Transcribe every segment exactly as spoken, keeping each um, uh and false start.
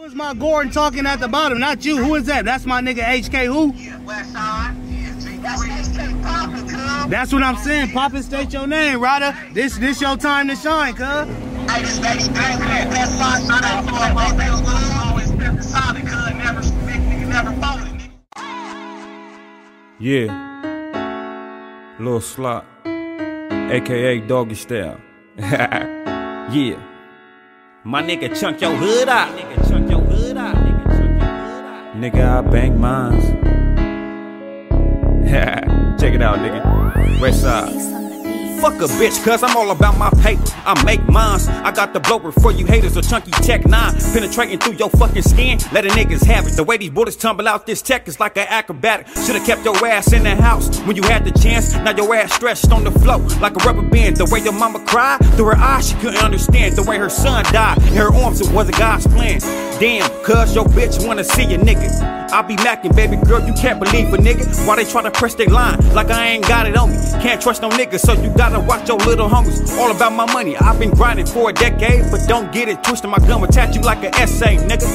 Who's my Gordon talking at the bottom? Not you. Who is that? That's my nigga H K who? Yeah, Westside. That's H K Poppin', cuz. That's what I'm saying. Poppin', state your name, Ryder. This this your time to shine, cuz. Hey, this baby bang that. That's my shot out for a month. They was always step aside, cuz. Never big nigga, never folded, nigga. Yeah. Lil Slot. A K A Doggy Style. Yeah. My nigga chunk your hood out. Nigga chunk your hood out. Nigga chunk your hood out. Nigga, I bang mines. Check it out, nigga. West side. Fuck a bitch, cuz I'm all about my paper. I make mines. I got the blower for you haters, a chunky tech nine. Penetrating through your fucking skin, letting niggas have it. The way these bullets tumble out this tech is like an acrobatic. Should've kept your ass in the house when you had the chance. Now your ass stretched on the floor like a rubber band. The way your mama cried, through her eyes she couldn't understand. The way her son died, in her arms it wasn't God's plan. Damn, cuz your bitch wanna see a nigga. I be macking, baby girl, you can't believe a nigga. Why they try to press their line like I ain't got it on me. Can't trust no niggas, so you gotta watch your little homies. All about my money, I've been grinding for a decade, but don't get it twisted, my gun will attach you like an essay, nigga.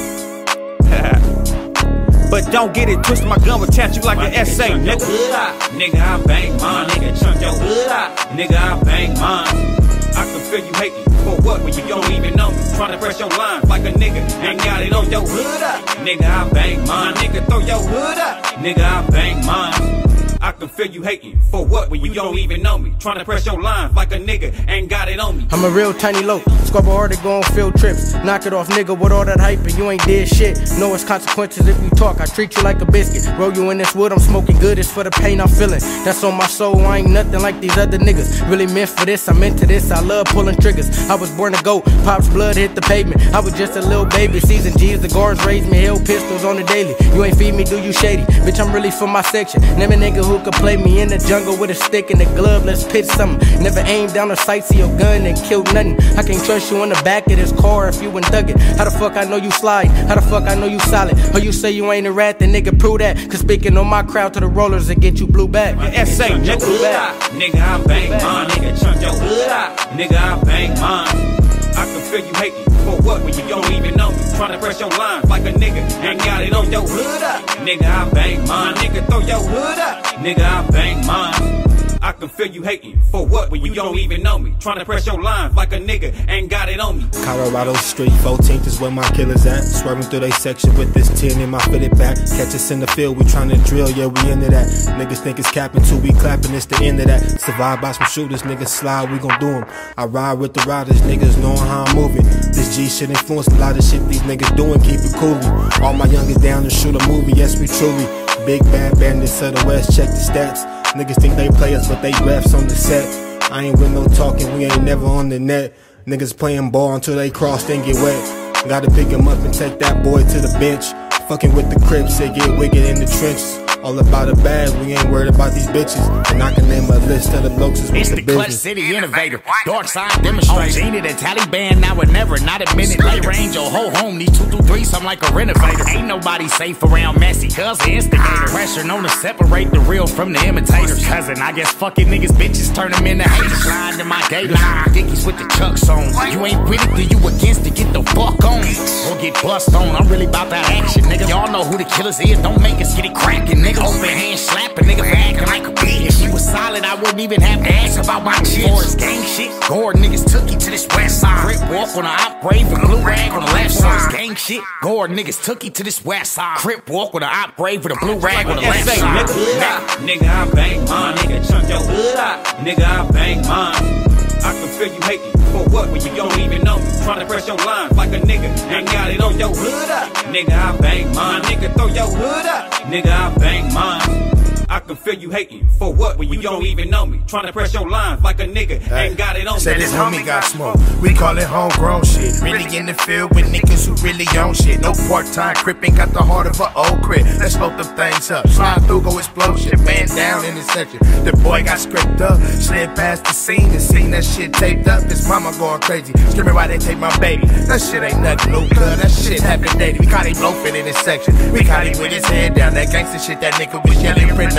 But don't get it twisted, my gun will attach you like my an essay, nigga. Nigga, I bang mine, nigga, chunk your hood out. Nigga, I bang mine. I can feel you hating for what when you don't even know me. Tryna press your lines like a nigga ain't got it on your hood up. Nigga, I bang mine. Nigga, throw your hood up. Nigga, I bang mine. I can feel you hating for what when you don't even know me. Tryna press your lines like a nigga ain't got it on me. I'm a real tiny low, squabble hard to go on field trips. Knock it off, nigga, with all that hype and you ain't did shit. Know it's consequences if you talk, I treat you like a biscuit. Roll you in this wood, I'm smoking good, it's for the pain I'm feeling. That's on my soul, I ain't nothing like these other niggas. Really meant for this, I'm into this, I love pulling triggers. I was born to go, Pop's blood hit the pavement. I was just a little baby, season G's, the guards raised me, held pistols on the daily. You ain't feed me, do you shady? Bitch, I'm really for my section. Name a nigga who could play me in the jungle with a stick and a glove, let's pitch something. Never aim down a sight, see your gun and kill nothing. I can't trust you in the back of this car if you indug it. How the fuck I know you slide? How the fuck I know you solid? Or you say you ain't a rat, then nigga prove that. Cause speaking on my crowd to the rollers and get you blue back. S A, nigga, blue back. Nigga, I bang mine, nigga, chunk your hood out. Nigga, I bang mine. I can feel you hating for what when you don't even know me. Tryna press your lines like a nigga ain't got it on your hood up. Nigga, I bang mine. Nigga, throw your hood up. Nigga, I bang mine. I can feel you hating for what when you don't even know me. Tryna press your lines like a nigga ain't got it on me. Colorado Street, fourteenth is where my killers at. Swerving through they section with this tin in my fitted back. Catch us in the field, we tryna drill, yeah, we into that. Niggas think it's capping till we clapping, it's the end of that. Survive by some shooters, niggas slide, we gon' do them. I ride with the riders, niggas knowing how I'm moving. This G shit influenced a lot of shit these niggas doing, keep it coolin'. All my youngest down to shoot a movie, yes we truly. Big bad bandits of the west, check the stats. Niggas think they play us, but they refs on the set. I ain't with no talking, we ain't never on the net. Niggas playing ball until they cross and get wet. Gotta pick him up and take that boy to the bench. Fucking with the Crips, they get wicked in the trenches. All about a bag, we ain't worried about these bitches. And I can name a list of the locusts with it's the, the business. Clutch City Innovator, Dark Side Demonstrator. On Genie, the Taliban, now or never, not a minute late range, your whole home, these two through three, I'm like a renovator. Ain't nobody safe around messy, cuz the instigator. Pressure known to separate the real from the imitators. Cousin, I guess fucking niggas, bitches turn them into haters. Slide to my gators, Dickies with the chucks on. You ain't with it, then you against it, get the fuck on. Or get bust on, I'm really about that action, nigga. Y'all know who the killers is, don't make us get it cracking, nigga. Open hand slapping, nigga, for acting like a bitch. If she was solid, I wouldn't even have to ask about my chips. For his gang shit, Gore niggas took you to this west side. Crip walk on the op grave and blue rag on the left side. For his gang shit, Gore niggas took you to this west side. Crip walk with the op grave with a blue rag on the left side. Nigga, I bang mine, nigga, chunk your hood out. Nigga, I bang mine. I can feel you hating for what when you don't even know me. Tryna press your lines like a nigga ain't got it on your hood up. Nigga, I bang mine. Nigga, throw your hood up. Nigga, I bang mine. I can feel you hating for what when you don't even know me. Tryna press your lines like a nigga hey, ain't got it on me. Say this homie got smoke, we call it homegrown shit. Really in the field with niggas who really own shit. No part-time crippin', got the heart of an old crip. Let's load them things up, slide through, go explosion. Man down in the section, the boy got scraped up. Slid past the scene and seen that shit taped up. His mama going crazy, screaming why they take my baby. That shit ain't nothing, no good, that shit happened daily. We caught him loafing in this section, we caught him with his head down. That gangsta shit that nigga was yelling, print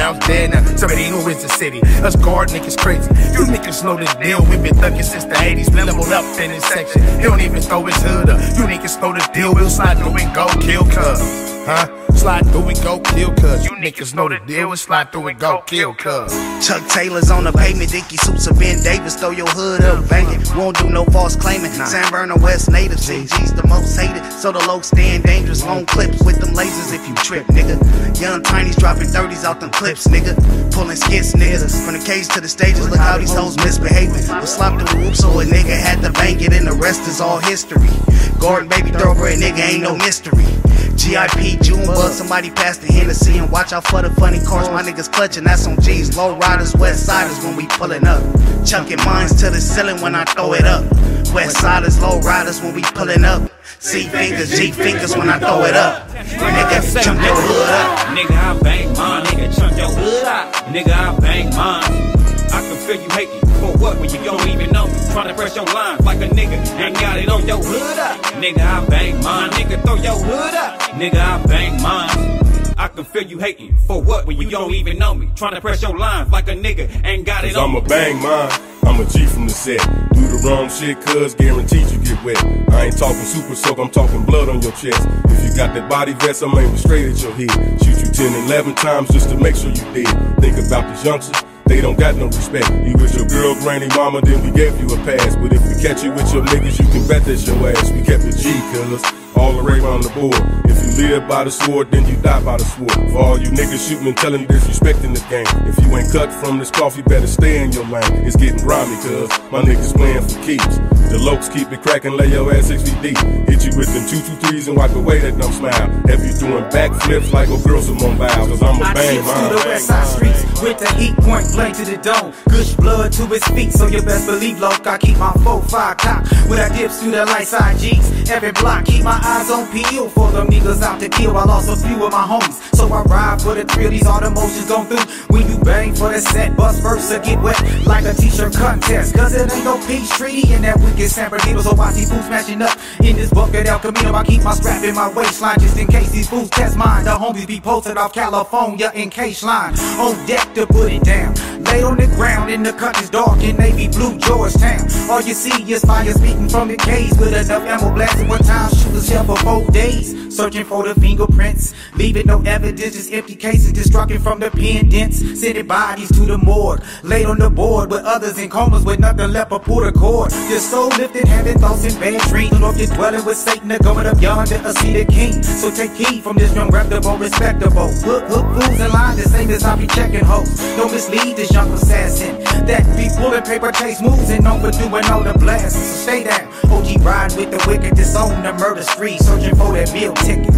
now it's dead now. Somebody who is the city. Us guard niggas crazy. You niggas know the deal. We been thugging since the eighties. We leveled up in this section. He don't even throw his hood up. You niggas know the deal. We'll slide through and go kill cuz. Huh? Slide through and go kill cuz. You niggas know the deal. We'll slide through and go kill cuz. Chuck Taylor's on the pavement. Dickie suits of Ben Davis. Throw your hood up, bang it. Won't do no false claiming. San Vernon West native. C G's the most hated. So the low stand dangerous. Long clips with them lasers if you trip, nigga. Young Tiny's dropping thirties out them clips, nigga. Pulling skits, niggas. From the cage to the stages, look how these hoes misbehaving. We slopped the whoop so a nigga had to bank it, and the rest is all history. Gordon, baby, thoroughbred, nigga, ain't no mystery. G I P, June bug, somebody passed the Hennessy, and watch out for the funny cars. My niggas clutching, that's on G's. Low riders, west siders when we pulling up. Chucking mines to the ceiling when I throw it up. West siders, low riders when we pulling up. C fingers, G fingers when I throw it up. Nigga, chunk your hood up. Nigga, I bang mine. Nigga, chunk your hood up. Nigga, I bang mine. I can feel you hating. For what when you don't even know me? Trying to press your lines like a nigga ain't got it on your hood up. Nigga, I bang mine. Nigga, throw your hood up. Nigga, I bang mine. I can feel you hating. For what when you don't even know me? Trying to press your lines like a nigga ain't got it on me. I'ma bang mine. I'm a G from the set. Do the wrong shit, cuz guaranteed you get wet. I ain't talking super soak, I'm talking blood on your chest. If you got that body vest, I'm aiming straight at your head. Shoot you ten, eleven times just to make sure you dead. Think about these youngsters, they don't got no respect. You with your girl, granny, mama, then we gave you a pass. But if we catch you with your niggas, you can bet that's your ass. We kept the G, cuz all the way around the board. If you live by the sword, then you die by the sword. For all you niggas shooting and telling disrespecting the game. If you ain't cut from this cloth, you better stay in your lane. It's getting grimy, cuz my niggas playing for keeps. The lokes keep it cracking, lay your ass six feet deep. Hit you with them two two threes and wipe away that dumb smile. Have you doing backflips like a girl some on bows? Cause I'm a bang mine. To the west side streets with the heat point blank to the dome. Gush blood to his feet, so you best believe, loc. I keep my four five cock with I dips through the light side G's. Every block, keep my eyes on peel for them niggas out to kill. I lost a few of my homies, so I ride for the thrill. These all the motions gone through. When you bang for the set, bust versa, get wet like a t-shirt contest. Cause it ain't no peace treaty in that wicked San Bernardino. So I see fools smashing up in this bucket El Camino. I keep my strap in my waistline just in case these fools test mine. The homies be posted off California in case line. On deck to put it down. Laid on the ground in the country's dark in navy blue Georgetown. All you see is fire speaking from the caves with enough ammo blasting one time. Shooters here for four days. Searching for the fingerprints, leaving no evidence, just empty cases destructing from the pendants. Sending bodies to the morgue, laid on the board with others in comas with nothing left but pull the cord. Your soul lifted, having thoughts and bad dreams. Or if you're dwelling with Satan, they're going up yonder to see the king. So take heed from this young reputable, respectable. Hook, hook, fools in line, the same as I be checking hoes. Don't mislead this young assassin that be pulling paper chase moves and known for doing all the blasts. So stay down, O G ride with the wicked, disown the murder spree, searching for that meal ticket.